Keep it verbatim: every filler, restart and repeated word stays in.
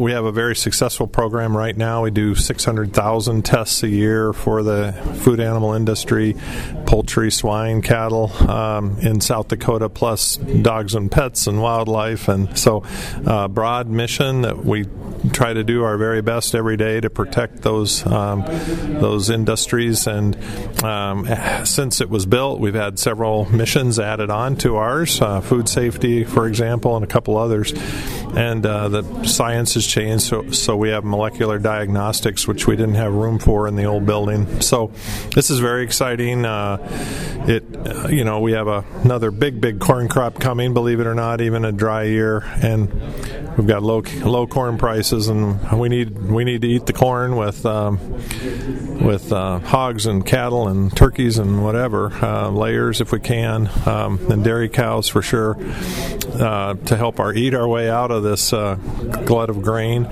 we have a very successful program right now. We do six hundred thousand tests a year for the food animal industry, poultry, swine, cattle um, in South Dakota, plus dogs and pets and wildlife. And so uh, broad mission that we try to do our very best every day to protect those um, those industries. And um, since it was built, we've had several missions added on to ours, uh, food safety, for example, and a couple others. And uh, the science has changed, so, so we have molecular diagnostics, which we didn't have room for in the old building. So this is very exciting. Uh, it, uh, you know, we have a, another big, big corn crop coming, believe it or not, even a dry year, and we've got low low corn prices, and we need we need to eat the corn with um, with uh, hogs and cattle and turkeys and whatever, uh, layers if we can, um, and dairy cows for sure, uh, to help our eat our way out of this uh, glut of grain.